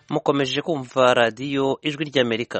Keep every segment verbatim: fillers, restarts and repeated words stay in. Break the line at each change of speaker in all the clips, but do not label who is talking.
mukomeje kumva radiyo ijwi ry'Amerika.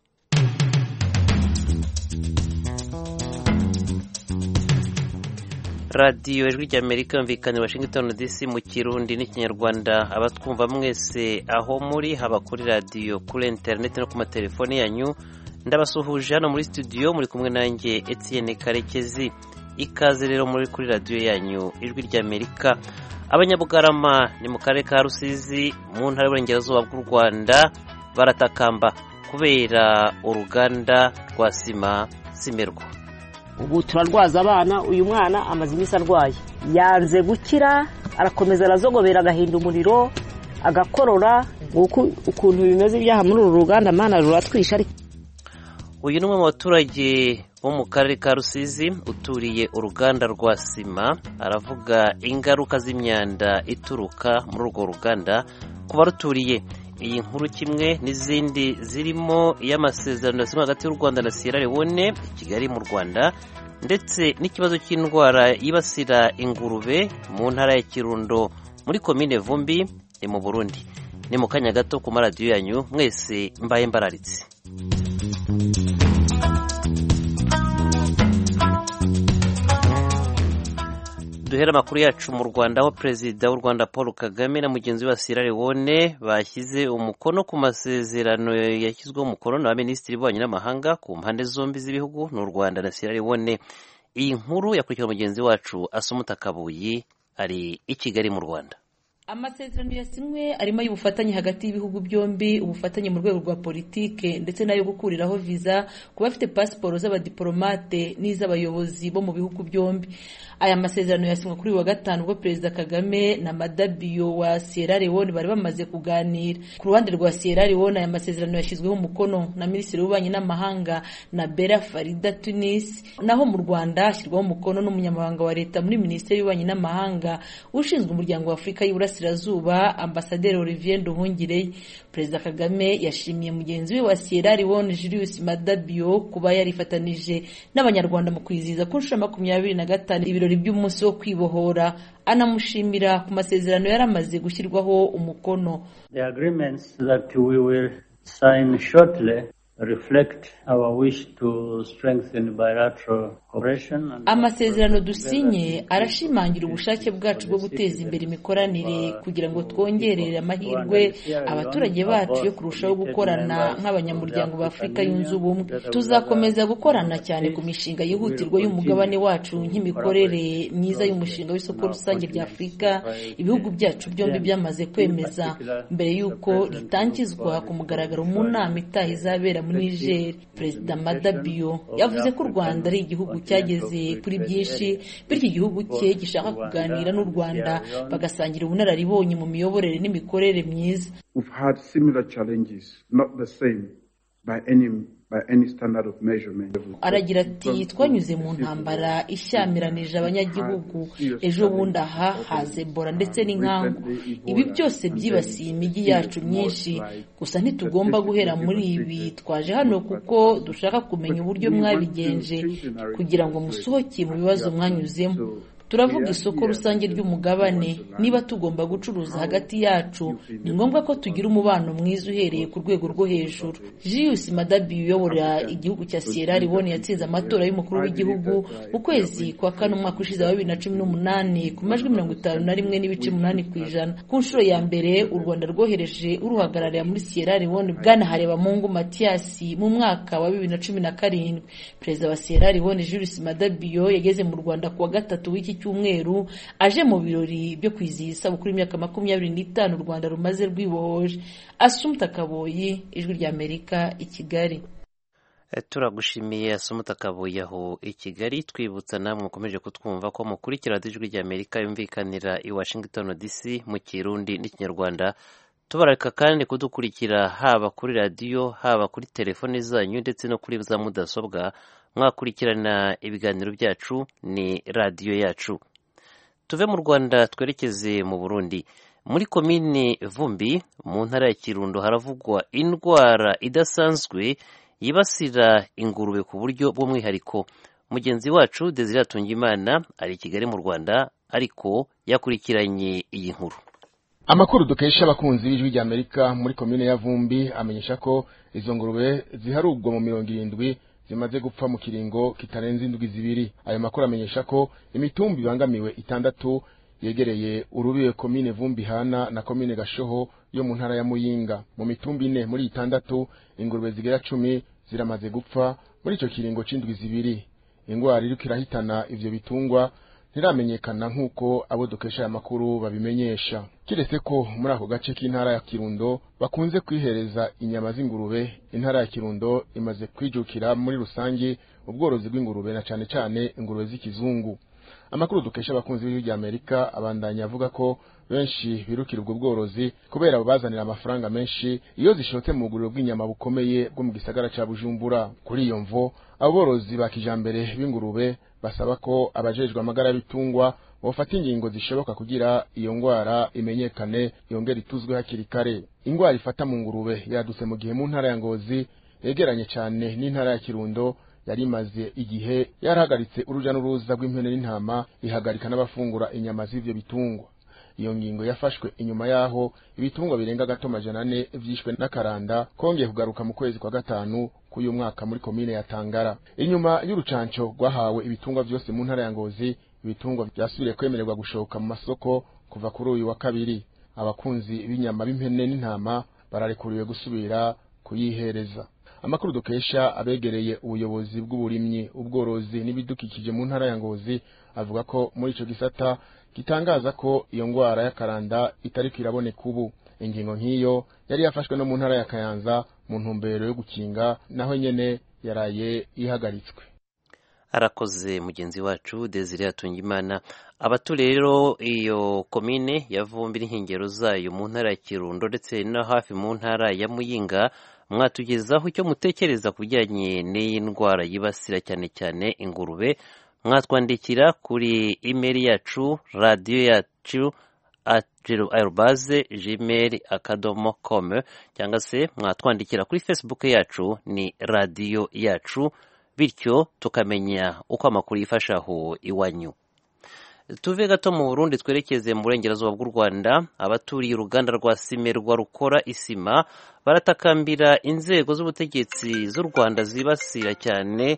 radiyo ijwi ry'Amerika yumvikana i Washington D C mu Kirundi n'Ikinyarwanda. Abatwumva mwese aho muri, haba kuri radiyo, kuri interineti no ku matelefoni yanyu, ndabasuhuje hano muri studio, muri kumwe nanjye Etienne Karekezi. Ikaze rero muri kuri radiyo yanyu ijwi ry'Amerika. Abanyabugarama ni mu karere ka Rusizi mu ntara y'Uburengerazuba bw'u Rwanda baratakamba kubera uruganda rwa sima Simerwa.
Ubu turarwaza abana, uyu mwana amaze iminsi arwaye, yanze gukira, arakomeza arazogobera, agahinda umuriro, agakorora. Ukuntu bimeze ibyaha muri uru ruganda mana ruratwisha.
Uyu ni umwe mu baturage bo mu karere ka Rusizi uturiye uruganda rwa sima, aravuga ingaruka z'imyanda ituruka muri urwo ruganda ku baruturiye. Iyi nkuru kimwe n'izindi zirimo iy'amasezerano yasinywe hagati y'u Rwanda na Sierra Leone i Kigali mu Rwanda, ndetse n'ikibazo cy'indwara yibasira ingurube mu ntara ya Kirundo muri komine Vumbi ni mu Burundi. Ni mu kanya gato ku maradiyo yanyu, mwese mbaye mbararitse. Duhera amakuru yacu mu Rwanda, aho Perezida w'u Rwanda Paul Kagame na mugenzi wa Sierra Leone bashyize umukono ku masezerano yashyizweho umukono na Minisitiri w'Ububanyi n'Amahanga ku mpande zombi z'ibihugu n'u Rwanda na Sierra Leone. Iyi nkuru yakurikira mugenzi wacu Asumuta Kabuyi ari i Kigali mu Rwanda.
Amasezerano yasinywe arimo y'ubufatanye hagati y'ibihugu byombi, ubufatanye mu rwego rwa politike ndetse nayo gukuriraho visa ku bafite pasiporo z'abadiplomate n'iz'abayobozi bo mu bihugu byombi. Aya masezerano yasinywe kuri wa gatanu ubwo Perezida Kagame na Madabio wa Sierra Leone bari bamaze kuganira. Ku ruhande rwa Sierra Leone aya masezerano yashyizweho umukono na Minisitiri w'Ububanyi n'Amahanga na Bella Farida Tunis, naho mu Rwanda hashyirwaho umukono n'umunyamabanga wa leta muri Minisiteri y'Ububanyi n'Amahanga ushinzwe umuryango wa Afurika y'Iburasirazuba, Ambasaderi Olivier Nduhungirehe. Perezida Kagame yashimiye mugenzi we wa Sierra Leone Julius Madabio kuba yarifatanije n'Abanyarwanda mu kwizihiza ku nshuro makumyabiri na gatanu ibirori by'umunsi wo kwibohora, anamushimira ku masezerano yaramaze gushyirwaho umukono.
The agreements that we will sign shortly reflect our wish to strengthen bilateral cooperation.
Amasezerano dusinye arashimangira ubushake bwacu bwo guteza imbere imikoranire kugira ngo twongerere amahirwe abaturage bacu yo kurushaho gukorana nk'abanyamuryango ba Afurika yunze ubumwe. Tuzakomeza gukorana cyane ku mishinga yihutirwa y'umugabane wacu nk'imikorere myiza y'umushinga w'isoko rusange rya Afurika ibihugu byacu byombi byamaze kwemeza mbere y'uko ritangizwa ku mugaragaro mu nama itaha izabera muri Niger. Perezida Madabio yavuze ko u Rwanda ari igihugu cyageze kuri byinshi, bityo igihugu cye gishaka kuganira n'u Rwanda bagasangira ubunararibonye mu miyoborere n'imikorere myiza.
We've had similar challenges, not the same by any by any standard of measurement.
Aragira ati twanyuze mu ntambara ishyamiranyije abanyagihugu, ejo bundi aha haza Ebola ndetse n'inkangu. Ibi byose byibasiye imijyi yacu myinshi, gusa ntitugomba guhera muri ibi. Twaje hano kuko dushaka kumenya uburyo mwabigenje kugira ngo musohoke mu bibazo mwanyuzemo. Turavuga isoko rusange ry'umugabane. Niba tugomba gucuruza hagati yacu, ni ngombwa ko tugira umubano mwiza uhereye ku rwego rwo hejuru. Julius Madabio uyobora igihugu cya Sierra Leone yatsinze amatora y'umukuru w'igihugu mu kwezi kwa kane umwaka ushize wa bibiri na cumi n'umunani ku majwi mirongo itanu na rimwe n'ibice umunani ku ijana. Ku nshuro ya mbere u Rwanda rwohereje uruhagarariye muri Sierra Leone Bwana Harebamungu Mathias mu mwaka wa bibiri na cumi na karindwi. Perezida wa Sierra Leone Julius Madabio yageze mu Rwanda kuwa gatatu w'iki cyumweru aje mu birori byo kwizihiza isabukuru y'imyaka makumyabiri n'itanu u Rwanda rumaze rwibohoje. Asumuta Kaboyi, ijwi ry'Amerika i Kigali.
Turagushimiye Asumuta Kaboyi aho i Kigali. Twibutsa namwe mukomeje kutwumva ko mukurikira ijwi ry'Amerika yumvikanira i Washington D C mu Kirundi n'Ikinyarwanda. Tubareka kandi kudukurikira haba kuri radiyo, haba kuri telefoni zanyu ndetse no kuri za mudasobwa. Mwakurikirana ibiganiro byacu ni radiyo yacu. Tuve mu Rwanda twerekeze mu Burundi. Muri komine Vumbi mu ntara ya Kirundo haravugwa indwara idasanzwe yibasira ingurube ku buryo bw'umwihariko. Mugenzi wacu Desire Tungimana ari i Kigali mu Rwanda, ariko yakurikiranye iyi nkuru.
Amakuru dukesha abakunzi b'ijwi rya Amerika muri komine ya Vumbi amenyesha ko izo ngurube ziharugwa mu mirongo irindwi zimaze gupfa mu kiringo kitarenze indwi zibiri. Ayo makuru amenyesha ko imitumbi bangamiwe itandatu yegereye urubiye komine Vumbi hana na komine Gashoho yo mu ntara ya Muyinga. Mu mitumbi ine muri itandatu ingurube zigera cumi ziramaze gupfa muri ico kiringo c'indwi zibiri. Ingwara iriko irahitana ivyo bitungwa ntiramenyekana nkuko abo dukesha aya makuru babimenyesha. Kiretse ko muri ako gace k'intara ya Kirundo bakunze kwihereza inyama z'ingurube, intara ya Kirundo imaze kwijukira muri rusange ubworozi bw'ingurube na cane cane ingurube z'ikizungu. Amakuru dukesha abakunzi b'ijwi rya Amerika abandanya avuga ko benshi birukira ubwo bworozi kubera babazanira amafaranga menshi iyo zishotse mu buguriro bw'inyama bukomeye bwo mu gisagara ca Bujumbura. Kuri iyo mvo aborozi ba kijambere b'ingurube basaba ko abajejwe amagara bitungwa bofata ingingo zishoboka kugira iyo ngwara imenyekane yongera ituzwe hakiri kare. Ingwara ifata mu ngurube yadutse mu gihe mu ntara ya Ngozi yegeranye cyane n'intara ya Kirundo yari imaze igihe yarahagaritse uruja n'uruza rw'impene n'intama ihagarika n'abafungura inyama z'ivyo bitungwa. Iyo ngingo yafashwe inyuma yaho ibitungwa birenga gato majana ane vyishwe n'akaranda kongeye kugaruka mu kwezi kwa gatanu k'uyu mwaka muri komine ya Tangara. Inyuma y'urucanco rwahawe ibitungwa vyose mu ntara ya Ngozi, ibitungwa byasubiriye kwemererwa gushoka mu masoko kuva kuri uyu wa kabiri. Abakunzi b'inyama b'impene n'intama bararekuriwe gusubira kuyihereza. Amakuru dukesha abegereye ubuyobozi bw'uburimyi, ubworozi n'ibidukikije mu ntara ya Ngozi avuga ko muri ico gisata gitangaza ko iyo ngwara y'akaranda itari kiraboneka ubu. Ingingo nk'iyo yari yafashwe no mu ntara ya Kayanza mu ntumbero yo gukinga, naho nyene yaraye ihagaritswe.
Arakoze mugenzi wacu Desire Atungimana. Abatu rero iyo komine ya Vumbi n'ihingero zayo mu ntara ya Kirundo ndetse no hafi mu ntara ya Muyinga mwatugezaho icyo mutekereza kujyanye n'iyi ndwara yibasira cyane cyane ingurube. Mwatwandikira kuri email yacu radio yacu at gmail akadomo com cyangwa se mwatwandikira kuri Facebook yacu ni radio yacu, bityo tukamenya uko amakuru yifashaho iwanyu. Tuve gato mu Burundi twerekeze mu burengerazuba bw'u Rwanda. Abaturiye uruganda rwa Simerwa rukora isima baratakambira inzego z'ubutegetsi z'u Rwanda zibasira cyane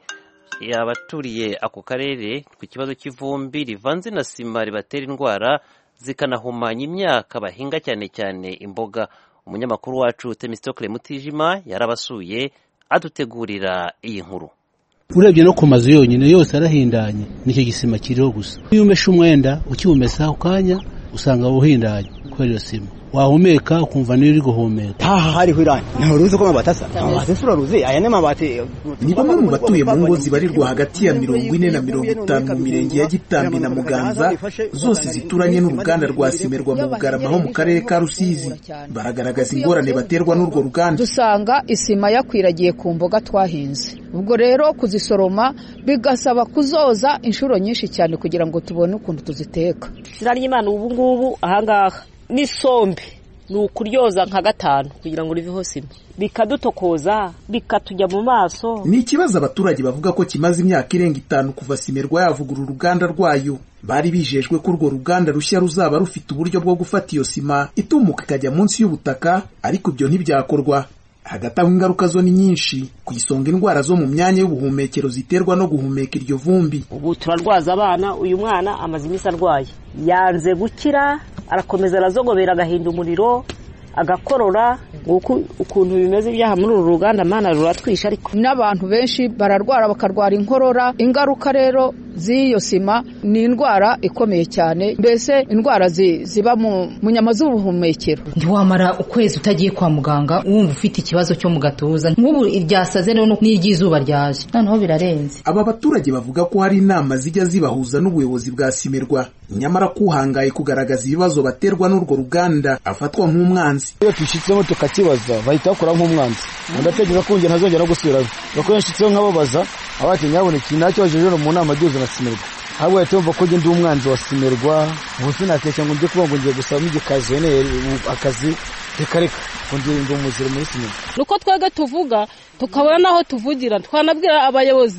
abaturiye ako karere ku kibazo cy'ivumbi rivanze na sima ribatera indwara zikanahumanya imyaka bahinga cyane cyane imboga. Umunyamakuru wacu Temistokle Mutijima yarabasuye adutegurira iyi nkuru.
Urebye no ku mazu yonyine yose arahindanye, nicyo gisima kiriho gusa. Iyo umesha umwenda ukiwumesa ukanya usanga uhindanye kubera iyo sima. Wahumeka ukumva niyo uri guhumeka.
Aha hari hwiranye nturuzi ko mabati asa amabati furaruzi aya ne mabati.
Ni bamwe mu batuye mu ngo zibarirwa hagati ya mirongo ine na mirongo itanu mu mirenge ya Gitambi na Muganza, zose zituranye n'uruganda rwa Simerwa mu Bugarama ho mu karere ka Rusizi. Baragaragaza ingorane baterwa n'urwo ruganda.
Dusanga isima yakwiragiye ku mboga twahinze, ubwo rero kuzisoroma bigasaba kuzoza inshuro nyinshi cyane kugira ngo tubone ukuntu tuziteka.
Ziranye Imana ubu ngubu ahangaha n'isombe ni ukuryoza nka gatanu kugira ngo riveho sima, bikadutokoza bikatujya mu maso.
Ni ikibazo abaturage bavuga ko kimaze imyaka irenga itanu kuva Simerwa yavugurura uruganda rwayo. Bari bijejwe ko urwo ruganda rushya ruzaba rufite uburyo bwo gufata iyo sima itumuka ikajya munsi y'ubutaka, ariko ibyo ntibyakorwa. Hagati aho ingaruka zo ni nyinshi, ku isonga indwara zo mu myanya y'ubuhumekero ziterwa no guhumeka iryo vumbi.
Ubu turarwaza abana, uyu mwana amaze imisi arwaye, yanze gukira, arakomeza arazogobera agahinda umuriro, agakorora. Nguko ukuntu bimeze byaha muri uru ruganda mana ruratwisha. Ariko
n'abantu benshi bararwara bakarwara inkorora. Ingaruka rero z'iyo sima ni indwara ikomeye cyane, mbese indwara ziba mu nyama z'ubuhumekero.
Ntiwamara ukwezi utagiye kwa muganga wumva ufite ikibazo cyo mu gatuza, nk'ubu iryasaze no n'iry'izuba ryaje, noneho birarenze.
Aba baturage bavuga ko hari inama zijya zibahuza n'ubuyobozi bwa Simerwa, nyamara kuhangaye kugaragaza ibibazo baterwa n'urwo ruganda afatwa nk'umwanzi.
Iyo twishitsemo tukakibaza bahita bakora nk'umwanzi, ndatekereza ko nge ntazongera no gusubirayo. Bakoreshejeho nk'ababaza abati nyabone kinacyo bajeje mu nama duze na Simerwa. Ahubwo yatumva ko nge ndi umwanzi wa Simerwa, ubu nakesha ngo nje kuba ngo ngiye gusaba igikazi ne akazi rekareka kundi ndi umuzire muri Simerwa.
Nuko twege tuvuga tukabona naho tuvugira, twanabwira abayobozi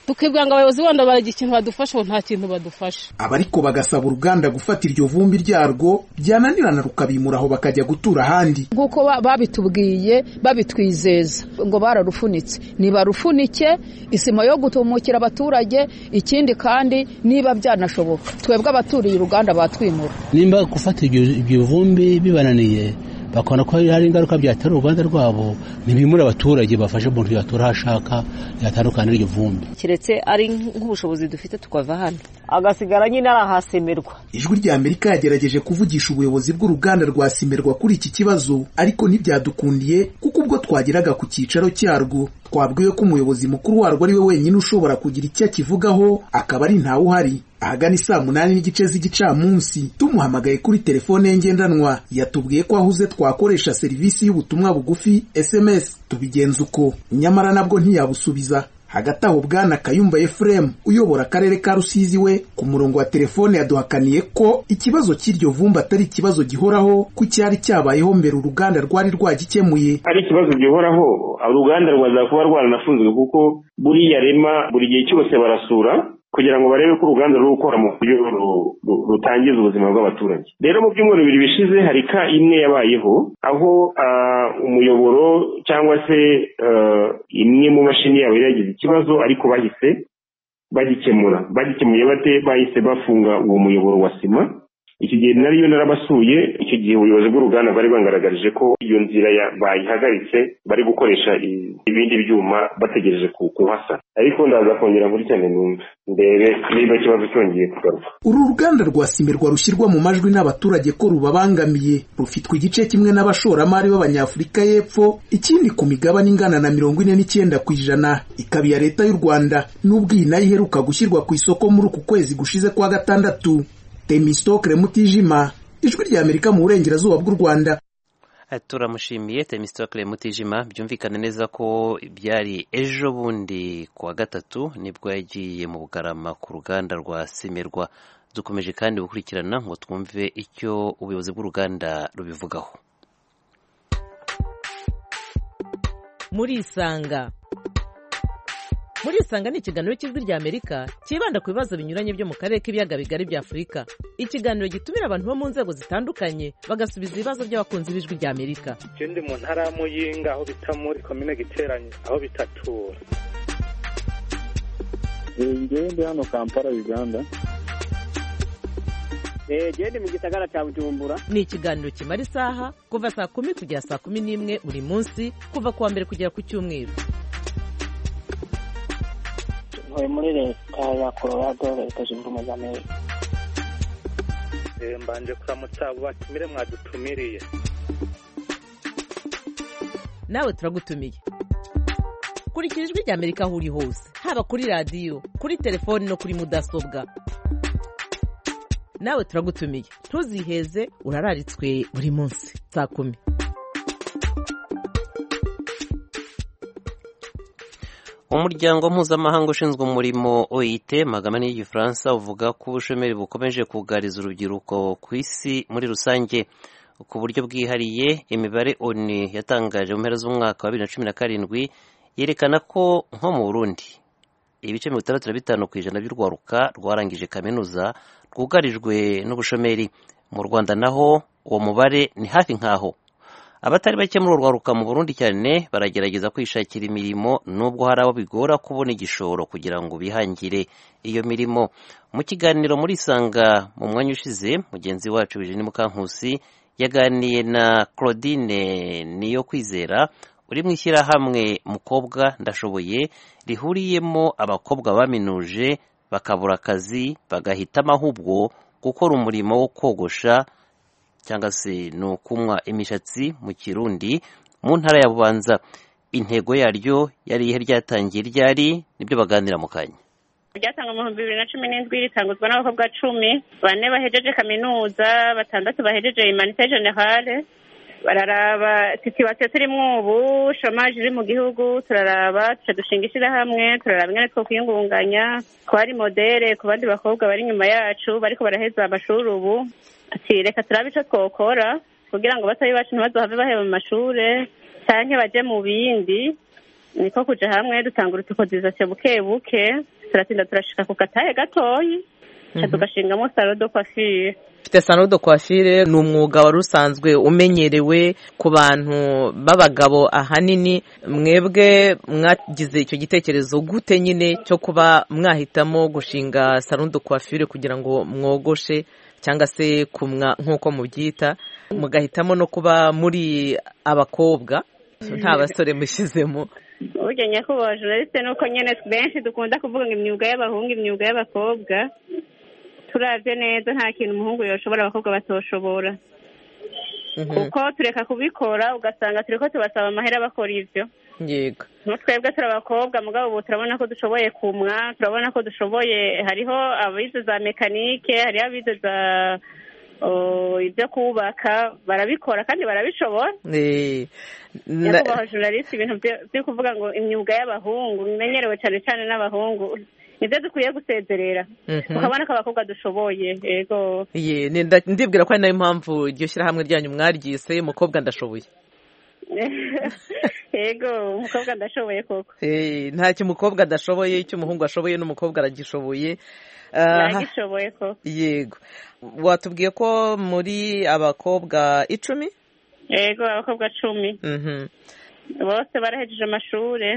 tukibwira ngo abayobozi bandi baragira ikintu badufasha nta kintu badufasha.
Abariko bagasaba uruganda gufata iryo vumbi ryarwo byananirana rukabimura aho bakajya gutura ahandi
nkuko babitubwiye babitwizeza ngo bararufunitse nibarufunike isima yo gutumukira abaturage ikindi kandi niba byanashoboka twebwe abaturiye uruganda batwimura
nimba gufata ibyo vumbi bibananiye bakona ko hari ingaruka byatera uruganda rwabo nibimura abaturage bafashe umuntu yatura hashaka yatandukana n'iryo vumbi
kiretse ari nk'ubushobozi dufite tukava hano agasigara nyine arahasemerwa.
Ijwi rya Amerika yagerageje kuvugisha ubuyobozi bw'uruganda rwa Simerwa kuri iki kibazo ariko ntibyadukundiye kuko ubwo twageraga ku cyicaro cyarwo twabwiwe ko umuyobozi mukuru warwo ari we wenyine ushobora kugira icyo akivugaho akaba ari ntawe uhari. Ahagana saa munani n'igice z'igicamunsi tumuhamagaye kuri telefone ye ngendanwa yatubwiye ko ahuze twakoresha serivisi y'ubutumwa bugufi S M S tubigenza uko nyamara nabwo ntiyabusubiza. Hagati aho bwana Kayumba Ephraim uyobora akarere ka Rusizi we ku murongo wa telefone yaduhakaniye ko ikibazo cy'iryo vumba atari ikibazo gihoraho ku cyari cyabayeho mbere uruganda rwari rwagikemuye.
Ari ikibazo gihoraho uruganda rwaza kuba rwaranafunzwe kuko buriya rema buri gihe cyose barasura kugira ngo barebe ko uruganda ruri gukora mu buryo rutangiza ubuzima bw'abaturage. Rero mu byumweru bibiri bishize hari ka imwe yabayeho aho umuyoboro cyangwa se imwe mu mashini yabo yagize ikibazo ariko bahise bagikemura. Bagikemuye bate? Bahise bafunga uwo muyoboro wa sima. Iki gihe nariyo narabasuye icyo gihe ubuyobozi bw'uruganda bari bangaragarije ko iyo nzira bayihagaritse bari gukoresha ibindi byuma bategereje kuhasa. Ariko ndaza kongera muri cyane numva ndebe niba ikibazo cyongeye kugaruka.
Uru ruganda rwa Simerwa rushyirwa mu majwi n'abaturage ko rubabangamiye rufitwe igice kimwe n'abashoramari b'Abanyafurika y'Epfo ikindi ku migabane ingana na mirongo ine n'icyenda ku ijana ikaba iya leta y'u Rwanda n'ubwo iyi nayo iheruka gushyirwa ku isoko muri uku kwezi gushize kwa gatandatu. Temistokle Mutijima, Ijwi rya Amerika mu burengerazuba bw'u Rwanda.
Turamushimiye Temistokle Mutijima. Byumvikana neza ko byari ejo bundi kuwa gatatu nibwo yagiye mu Bugarama ku ruganda rwa Simerwa. Dukomeje kandi gukurikirana ngo twumve icyo ubuyobozi bw'uruganda rubivugaho.
Muri Isanga Muri Isanga ni ikiganiro cy'Ijwi rya Amerika kibanda ku bibazo binyuranye byo mu karere k'ibiyaga bigari bya Afurika. Ikiganiro gitumira abantu bo mu nzego zitandukanye bagasubiza ibibazo by'abakunzi b'Ijwi rya Amerika.
Ikindi mu ntara ya Muyinga aho bita muri komine Giteranye aho bitatura.
Ngende hano Kampala Uganda.
Eh gende mu gisagara cya Bujumbura.
Ni ikiganiro kimara isaha kuva saa kumi kugera saa kumi n'imwe buri munsi kuva kuwa mbere kugera ku cyumweru.
Muri leta ya Colorado leta zunze ubumwe za Amerika.
Mbanje kuramutsa batumire mwadutumiriye.
Nawe turagutumiye. Kurikira Ijwi rya Amerika aho uri hose haba kuri radio kuri telefone no kuri mudasobwa. Nawe turagutumiye ntuziheze urararitswe buri munsi saa kumi.
Umuryango mpuzamahanga ushinzwe umurimo O I T magamani y'Igifaransa uvuga ko ubushomeri bukomeje kugariza urubyiruko ku isi muri rusange. Ku buryo bwihariye imibare O N U yatangaje mu mpera z'umwaka wa bibiri na cumi na karindwi yerekana ko nko mu Burundi ibice mirongo itandatu na bitanu ku ijana by'urwaruka rwarangije kaminuza rwugarijwe n'ubushomeri. Mu Rwanda naho uwo mubare ni hafi nkaho. Abatari bake muri urwaruka mu Burundi cyane baragerageza kwishakira imirimo nubwo hari abo bigora kubona igishoro kugira ngo bihangire iyo mirimo. Mu kiganiro muri Isanga mu mwanya ushize mugenzi wacu Eugene Mukankusi yaganiye na Claudine Niyo Kwizera uri mu ishyirahamwe Mukobwa Ndashoboye rihuriyemo abakobwa baminuje bakabura akazi bagahitamo ahubwo gukora umurimo wo kogosha cyangwa se no kumwa imishatsi mu Kirundi mu ntara ya Bubanza. Intego yaryo yari ihe ryatangiye ryari nibyo baganira mu kanya.
Ryatangwa mu bibiri na cumi n'indwi ritanguzwa n'abakobwa cumi, bane bahejeje kaminuza, batandatu bahejeje Humanité Générale. Bararaba situation turimo ubu, chômage iri mu gihugu, turaraba tuca dushinga ishyirahamwe, turaraba ingene two kwiyungunganya, ko hari modere ku bandi bakobwa bari inyuma yacu bariko baraheza amashuri ubu. Ati reka turabe icyo twokora kugira ngo batayi bacu ntibazohave baheba mu mashure canke baje mu bindi niko kuja hamwe dutangura utukodizasiyo buke buke turatinda turashika ku katahe gatoyi ca tugashingamo salon de coiffure.
Ufite salon de coiffure ni umwuga wari usanzwe umenyerewe ku bantu b'abagabo ahanini, mwebwe mwagize icyo gitekerezo gute nyine cyo kuba mwahitamo gushinga salon de coiffure kugira ngo mwogoshe cyangwa se kumwa nk'uko mubyita, mugahitamo no kuba muri abakobwa nta basore mushyizemo?
Burya nyakubahwa journaliste nuko nyene benshi dukunda kuvuga ngo imyuga y'abahungu imyuga y'abakobwa, turavye neza nta kintu umuhungu yoshobora abakobwa batoshobora. Kuko tureka kubikora ugasanga turiko tubasaba amahera bakora ivyo.
Yego.
Twebwe turi abakobwa mugabo ubu turabona ko dushoboye kumwa, turabona ko dushoboye, hariho abize za mekanike, hariho abize za ibyo kubaka, barabikora kandi barabishobora. Nyakubahwa journaliste ibintu byo kuvuga ngo imyuga y'abahungu bimenyerewe cyane cyane n'abahungu nibyo dukwiye gusezerera ukabona ko abakobwa dushoboye. Yego,
ndibwira ko ari nayo mpamvu iryo shyirahamwe ryanyu mwaryise umukobwa ndashoboye.
Yego, umukobwa ndashoboye koko.
Ntacyo umukobwa adashoboye, icyo umuhungu ashoboye n'umukobwa aragishoboye.
Yagishoboye koko.
Yego, watubwiye ko muri abakobwa icumi?
Yego, abakobwa cumi. Bose barahejeje amashuri.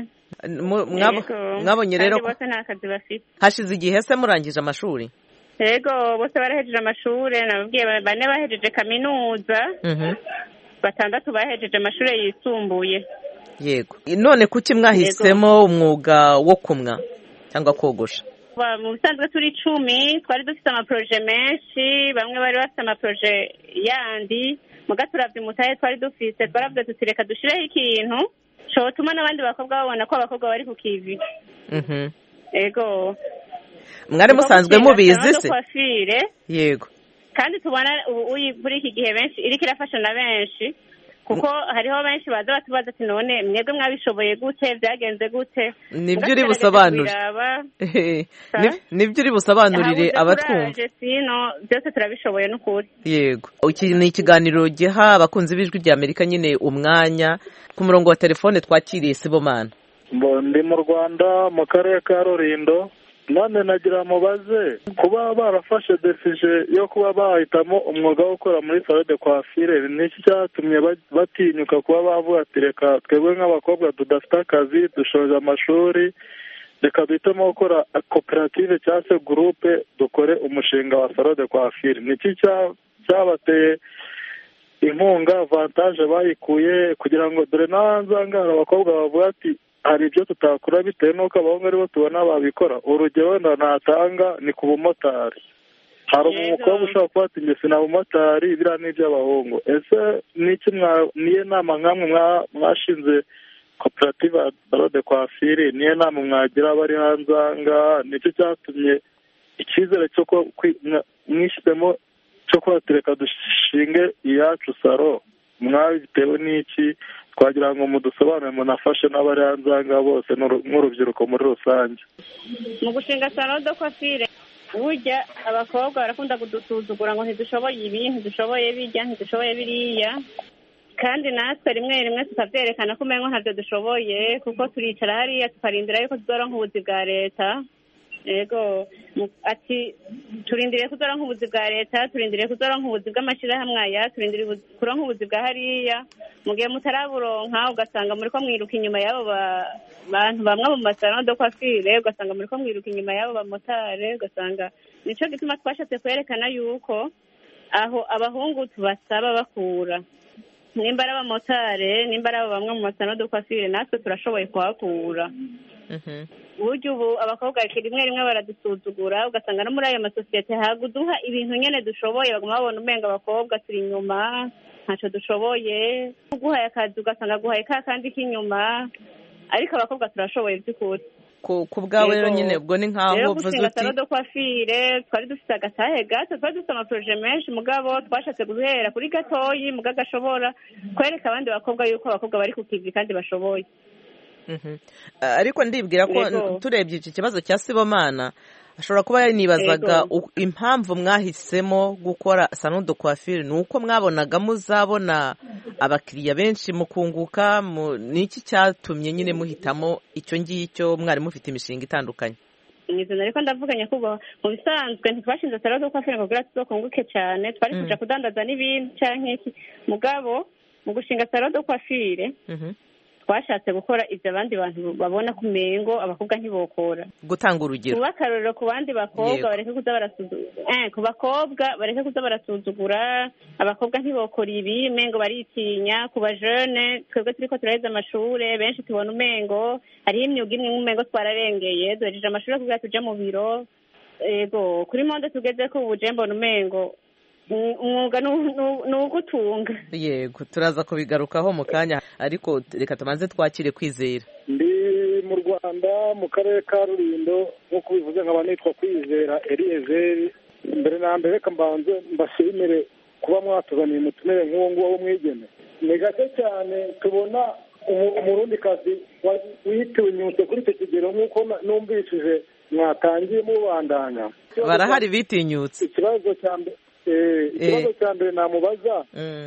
Mwabonye rero
ko bose nta kazi bafite.
Hashize igihe se murangije amashuri?
Yego, bose barahejeje amashuri, nababwiye bane bahejeje kaminuza, batandatu bahejeje amashuri yisumbuye.
Yego, none kuki mwahisemo umwuga wo kumwa cyangwa kogosha?
Mu bisanzwe turi icumi, twari dufite amaproje menshi, bamwe bari bafite amaproje yandi, muga turavye umutahe twari dufite, twaravuze tuti reka dushireho ikintu cotuma n'abandi bakobwa babona ko abakobwa bari ku kivi. Ego,
mwari musanzwe mubizi se? Yego,
kandi tubona muri iki gihe benshi iriko irafasha na benshi, kuko hariho benshi baza batubaza ati none mwebwe mwabishoboye gute, byagenze gute?
Nibyo uri busobanure. Nibyo uri busobanurire abatwumva.
Sino byose turabishoboye n'ukuri.
Yego, iki ni ikiganiro giha abakunzi b'ijwi rya Amerika nyine umwanya. Ku murongo wa telefone twakiriye Sibomana.
Ndi mu Rwanda mu karere ka Rulindo, none nagira mubaze kuba barafashe decision yo kuba bahitamo umwuga wo gukora muri salon de coiffure, niki cyatumye batinyuka kuba bavuga ati reka twebwe nk'abakobwa tudafite akazi dushoje amashuri, reka duhitamo gukora koperative cyangwa se groupe dukore umushinga wa salon de coiffure? Niki cyabateye inkunga, avantage bayikuye kugira ngo dore n'ahanzangara abakobwa bavuga ati hari ibyo tutakora bitewe n'uko abahungu aribo tubona babikora? Urugero wenda natanga ni ku bumotari, hari umukobwa ushobora kuba ati njye sina bumotari, biriya ni iby'abahungu. Ese niki niyo nama nkamwe mwashinze koperative salon de coiffure, niyo nama mwagira abari hanze aha? Nicyo cyatumye icyizere cyo mwishyizemo cyo kuba tureka dushinge iyacu salo, mwabitewe n'iki? Twagira ngo mudusobanure munafashe n'abari hanze aha bose nk'urubyiruko muri rusange.
Mu gushinga salon de coiffure burya abakobwa barakunda kudusuzugura ngo ntidushoboye ibi, ntidushoboye bijya, ntidushoboye biriya, kandi natwe rimwe rimwe tukabyerekana ko umengo ntabyo dushoboye, kuko turicara hariya tukarindira yuko tuzoronka ubuzi bwa leta. Yego, ati turindiriye kuzoronka ubuzi bwa leta, turindiriye kuzoronka ubuzi bw'amashirahamwe aya, turindiriye kuronka ubuzi bwa hariya. Mu gihe mutaraburonka ugasanga muri ko mwiruka inyuma y'abo bantu bamwe mu masalon de coiffure, ugasanga muri ko mwiruka inyuma y'abo bamotare, ugasanga nico gituma twashatse kwerekana yuko aho abahungu tubasaba bakura, nimba ari abamotare, nimba ari abo bamwe mu masalon de coiffure, natwe turashoboye kuhakura. Burya ubu abakobwa rimwe rimwe baradusuzugura, ugasanga no muri ayo masosiyete haguduha ibintu nyene dushoboye, baguma babona umenga abakobwa turi inyuma, ntacyo dushoboye. Guhaye akazi ugasanga guhaye ka kandi k'inyuma, ariko abakobwa turashoboye by'ukuri.
Ku bwawe rero nyine ubwo ni nkaho uvuze uti
salon de coiffure twari dufite agatahe gato, twari dufite amaproje menshi, mugabo twashatse guhera kuri gatoyi muga gashobora kwereka abandi bakobwa yuko abakobwa bari ku kivi kandi bashoboye.
Ariko ndibwira ko turebye iki kibazo cya Sibomana ashobora kuba yanibazaga impamvu mwahisemo gukora salon de coiffure, ni uko mwabonaga muzabona abakiriya benshi mukunguka n'iki cyatumye nyine muhitamo icyo ngicyo mwari mufite imishinga itandukanye?
Nizana ariko ndavuganya kuba mu bisanzwe ntitwashinze salon de coiffure kugira tuzokunguke cyane, twari kuja kudandaza n'ibindi canke iki, mugabo mu gushinga salon de coiffure twashatse gukora ibyo abandi bantu babona ku mengo abakobwa ntibokora.
Gutanga urugero
kuba akarorero ku bandi bakobwa bareke kuza barasuzugura eh ku bakobwa bareke kuza barasuzugura abakobwa ntibokora ibi mengo baritinya. Ku ba jeune twebwe turiko turaheza amashure benshi tubona umengo hari imyuga imwe umengo twararengeye duhejeje amashure kugira tuje mu biro. Ego kuri monde tugeze ko ubuje mbona umengo umwuga ni ugutunga.
Yego turaza kubigarukaho mu kanya, ariko reka tubanze twakire Kwizera.
Ndi mu Rwanda mu karere ka Rulindo nk'uko bivuze nkaba nitwa Kwizera Eliezer. Mbere na mbere reka mbanze mbashimire kuba mwatuzaniye umutumire nk'uwo nguwo w'umwigeme. Ni gake cyane tubona umurundikazi witinyutse kuri icyo kigero nk'uko numvishije mwatangiye mubandanya.
Barahari bitinyutse.
Ikibazo cya mbere ikibazo cya mbere namubaza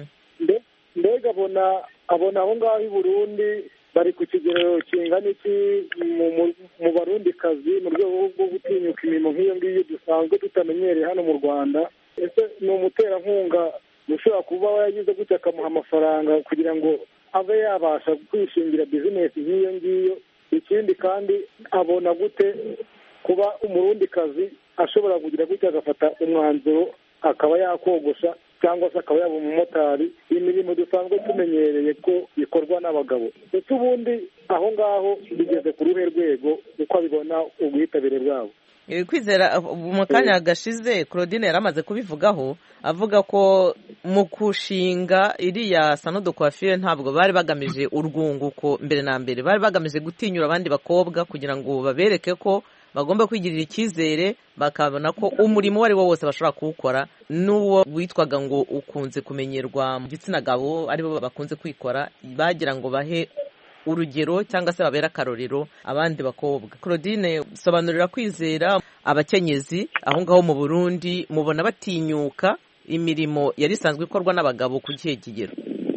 mbega abona abona aho ngaho i Burundi bari ku kigero kingana iki mu barundikazi mu rwego rwo gutinyuka imirimo nk'iyo ngiyo dusanzwe tutamenyereye hano mu Rwanda? Ese ni umuterankunga ushobora kuba yagize gutya akamuha amafaranga kugira ngo abe yabasha kwishingira bizinesi nk'iyo ngiyo? Ikindi kandi abona gute kuba umurundikazi ashobora kugira gutya agafata umwanzuro akaba yakogosha cyangwa se akaba yaba umumotari, imirimo dusanzwe tumenyereye ko ikorwa n'abagabo? Ese ubundi aho ngaho bigeze ku ruhe rwego uko abibona ubwitabire bwabo?
Kwizera mu kanya gashize Claudine yaramaze kubivugaho avuga ko mu kushinga iriya salon de coiffure ntabwo bari bagamije urwunguko, mbere na mbere bari bagamije gutinyura abandi bakobwa kugira ngo babereke ko bagomba kwigirira icyizere, bakabona ko umurimo uwo ari wo wose bashobora kuwukora, n'uwo witwaga ngo ukunze kumenyerwa mu gitsina gabo aribo bakunze kwikora, bagira ngo bahe urugero cyangwa se babera akarorero abandi bakobwa. Claudine, sobanurira Kwizera abakenyezi aho ngaho mu Burundi mubona batinyuka imirimo yari isanzwe ikorwa n'abagabo ku gihe kigero?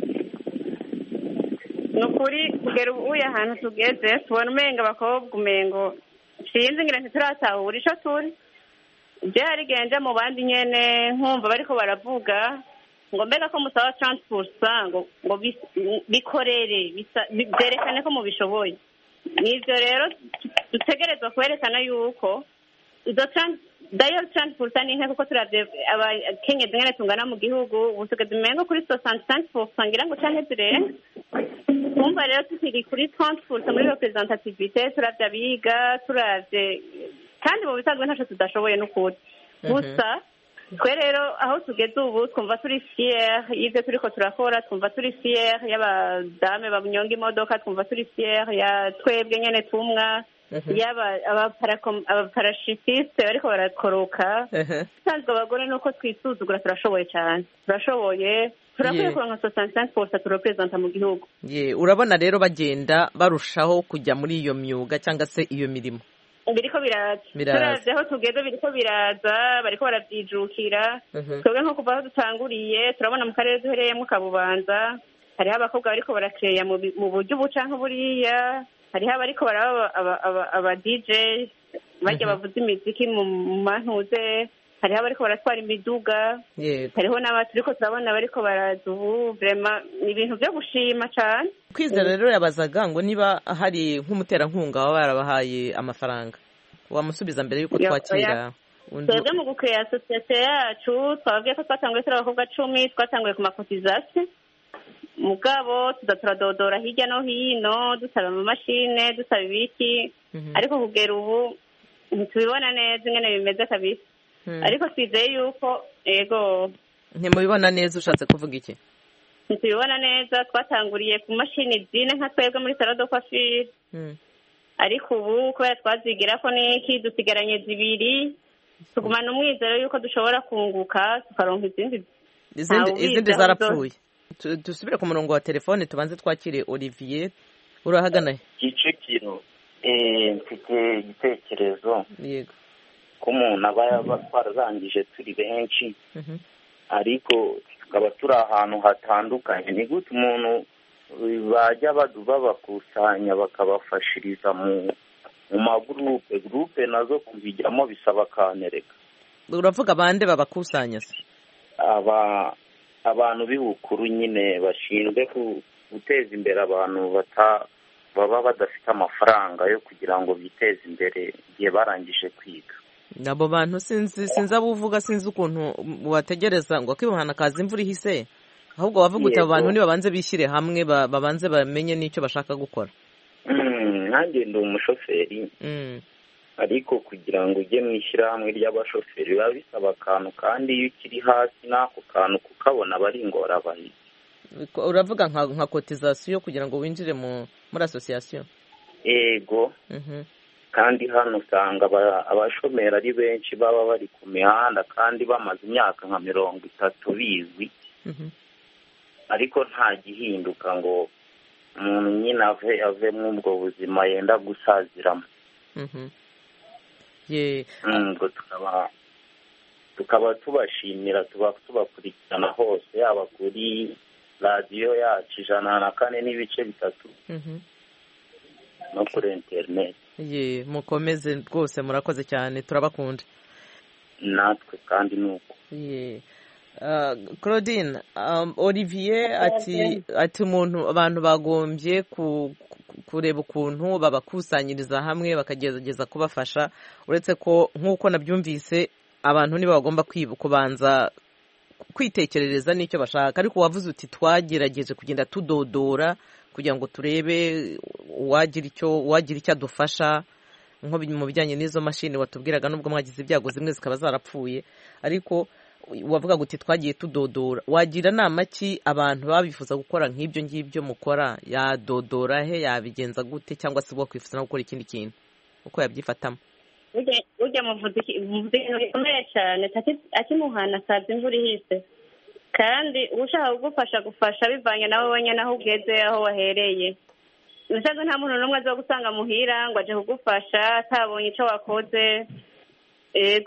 Ni ukuri kugera ubu ahantu tugeze tubona umenga abakobwa umengo sinzi ngira ntituratahura icyo turi. Byari genje mu bandi nyene nkumva bariko baravuga ngo mbega ko musaba trente pour cent ngo ngo bikorere byerekane ko mubishoboye. Nivyo rero dutegerezwa kwerekana yuko izo dayo trente pour cent ni nke kuko turavye abakenyezi ngene tungana mu gihugu busugeze umengo kuri soixante-cinq pour cent ngira ngo canke zirenga. Kumva rero tukiri kuri trente pour cent muri representativité turavye abiga turavye kandi mu bisanzwe ntaco tudashoboye n'ukuri. Gusa twe rero aho tugeze ubu twumva turi fier y'ibyo turiko turakora, twumva turi fier y'abadame banyonga imodoka, twumva turi fier ya twebwe nyene tumwa yaba abaparashutiste bariko barakoroka. Bisanzwe abagore nuko twisuzugura, turashoboye cyane, turashoboye turakwiye kuronka soixante-cinq pour cent turepresenta mu gihugu.
Ye urabona rero bagenda barushaho kujya muri iyo myuga cyangwa se iyo mirimo?
Biriko biraza turavye aho tugeze biriko biraza, bariko baravyijukira. Twebwe nko kuva aho dutanguriye turabona mu karere duhereyemo Kabubanza hariho abakobwa bariko barakeya mu buryo ubu canke buriya, hariho abariko baraba aba D J bajya bavuza imiziki mu mantuze, hariho abariko baratwara imiduga, hariho n'abaturiko turabona bariko baraza ubu. Vraiment ni ibintu byo gushima cyane.
Kwizera rero yabazaga ngo niba hari nk'umuterankunga waba yarabahaye amafaranga, wamusubiza mbere yuko twakira.
Twebwe mu gukreya sosiyete yacu twabwiye ko twatanguye turi abakobwa cumi, twatanguye ku makotizasiyo, mugabo tuza turadodora hirya no hino dusaba amamashine dusaba ibiki, ariko kugera ubu ntitubibona neza ingene bimeze kabisa. Ariko twizeye yuko ego.
Ntimubibona neza ushatse kuvuga iki?
Ntitubibona neza, twatanguriye ku mashini zine nka twebwe muri salon de coiffure, ariko ubu kubera twazigira ko n'iki dusigaranye zibiri, tugumana umwizero yuko dushobora kunguka tukaronka izindi
izindi zarapfuye. Dusubire ku murongo wa telefone tubanze twakire Olivier. Urahagana
Kicukiro. Eh mfite igitekerezo.
Yego.
Ko umuntu aba twararangije turi benshi, ariko tukaba turi ahantu hatandukanye. Ni gute umuntu bajya babakusanya bakabafashiriza mu mu magurupe gurupe nazo kuzijyamo bisaba kantereka.
Uravuga bande babakusanya se?
aba abantu b'ibukuru nyine bashinzwe guteza imbere abantu bata baba badafite amafaranga yo kugira ngo biteze imbere igihe barangije kwiga.
Nabo bantu sinzi sinzi abuvuga sinzi ukuntu wategereza ngo akibahana kazi imvura ihise, ahubwo wavuga uti abantu ni babanze bishyire hamwe babanze bamenye n'icyo bashaka gukora.
Nanjye ndi umushoferi ariko kugira ngo ujye mu ishyirahamwe ry'abashoferi biba bisaba akantu, kandi iyo ukiri hasi n'ako kantu kukabona aba ari ingorabahizi.
Uravuga nka nka kotizasiyo kugira ngo winjire mu muri asosiyasiyo?
Yego. Kandi hano usanga abashomeri ari benshi baba bari ku mihanda kandi bamaze imyaka nka mirongo itatu bizwi, ariko nta gihinduka ngo umuntu nyine ave ave muri ubwo buzima yenda gusaziramo. ngo tukaba tukaba tubashimira tuba tubakurikirana hose, yaba kuri radiyo yacu ijana na kane n'ibice bitatu no kuri interineti.
Ye mukomeze rwose, murakoze cyane, turabakunda
natwe kandi nuko.
Ye Claudine, Olivier ati ati umuntu abantu bagombye kureba ukuntu babakusanyiriza hamwe bakagerageza kubafasha, uretse ko nk'uko nabyumvise abantu niba bagomba kubanza kwitekerereza n'icyo bashaka, ariko wavuze uti twagerageje kugenda tudodora kugira ngo turebe uwagira icyo uwagira icyo adufasha nko mu bijyanye n'izo mashini watubwiraga, nubwo mwagize ibyago zimwe zikaba zarapfuye, ariko wavuga guti twagiye tudodora. Wagira nama ki abantu babifuza gukora nk'ibyo ngibyo mukora? Yadodora he, yabigenza gute, cyangwa se bwo kwifuza no gukora ikindi kintu uko yabyifatamo?
Ujya muvuze bikomeye cyane akimuhana kazi imvura ihise, kandi ushaka kugufasha gufasha bivanye nawe wenyine aho ugeze aho wahereye. Ushaka nta muntu n'umwe aza gusanga muhira ngo aje kugufasha atabonye icyo wakoze. Yego.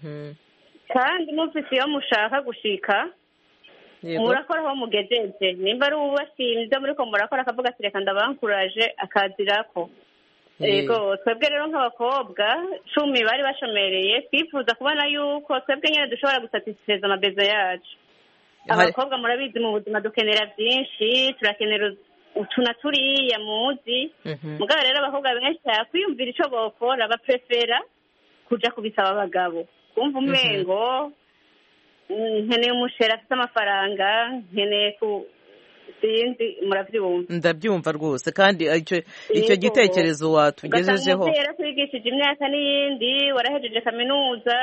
Kandi mufise iyo mushaka gushika murakora aho mugejeje, nimba ari ubashimye muri ko murakora akavuga ati reka ndabankuraje akazirako. Yego, twebwe rero nk'abakobwa cumi bari bashomereye twifuza kubona yuko twebwe nyine dushobora gusatisfeza amabezo yacu. Abakobwa murabizi mu buzima dukenera byinshi, turakenera utuna turiya muzi, mugabo rero abakobwa benshi kwiyumvira icyo bokora baprefera kuja kubisaba abagabo. Kumva umengo nkeneye umushera afite amafaranga, nkeneye ku sinzi, murabyumva?
Ndabyumva rwose, kandi icyo icyo gitekerezo watugejejeho.
Ugasanga kwigishije imyaka n'iyindi, warahejeje kaminuza,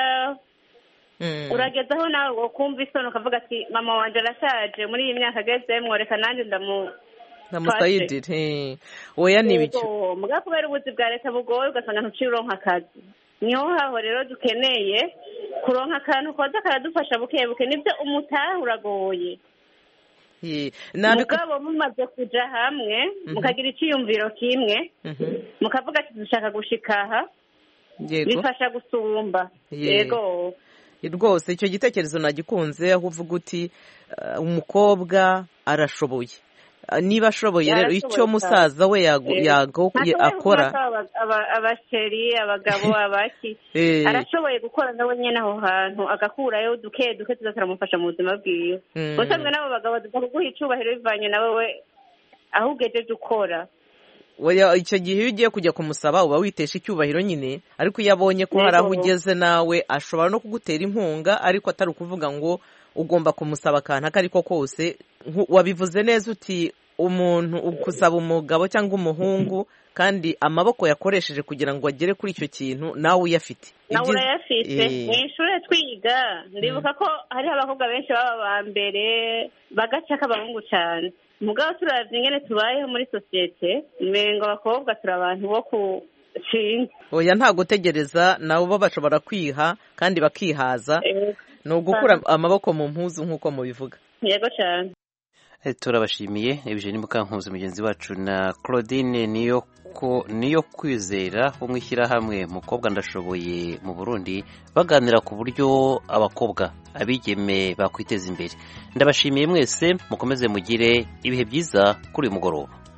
uragezaho nawe ukumva isoni ukavuga ati mama wanje arashaje muri iyi myaka ageze, mworeka nanjye ndamu
ndamusayidire. Oya n'ibyo
mugabo kubera ubuzi bwa leta bugoye ugasanga ntuciye uronka akazi. Niho haho rero dukeneye kuronka akantu koza karadufasha buke buke, nibyo umutaha uragoye. Mugabo mumaze kuja hamwe mukagira icyiyumviro kimwe mukavuga ati dushaka gushika aha, bifasha gusumba. Yego
rwose icyo gitekerezo nagikunze, aho uvuga uti umukobwa arashoboye, niba ashoboye rero icyo musaza we akora,
abasheri abagabo abaki arashoboye gukora nawe nyine aho hantu agakurayo duke duke tuzaramufasha mu buzima bwiwe. Ubusanzwe n'abo bagabo tukaguha icyubahiro bivanye nawe we aho ugejeje ukora.
Icyo gihe iyo ugiye kujya kumusaba uba witesha icyubahiro nyine, ariko iyo abonye ko hari aho ugeze nawe ashobora no kugutera inkunga, ariko atari ukuvuga ngo ugomba kumusaba akantu ako ariko kose. Wabivuze neza uti umuntu ugusaba umugabo cyangwa umuhungu, kandi amaboko yakoresheje kugira ngo agere kuri icyo kintu nawe uyafite.
Nawe urayafite. Mu ishuri twiga ndibuka ko hariho abakobwa benshi baba ba mbere bagaca k'abahungu cyane, mugabo turavye ingene tubayeho muri sosiyete umengo abakobwa turi abantu bo kushinga.
Oya nta gutegereza, nabo bashobora kwiha kandi bakihaza. Ni ugukura amaboko mu mpuzu nk'uko mubivuga.
Yego cyane.
turabashimiye Eugene Mukankuzi mugenzi wacu na Claudine niyo ko niyo kwizera wo mwishyirahamwe mukobwa ndashoboye mu Burundi baganira ku buryo abakobwa abigeme bakwiteza imbere. Ndabashimiye mwese mukomeze mugire ibihe byiza kuri uyu mugoroba.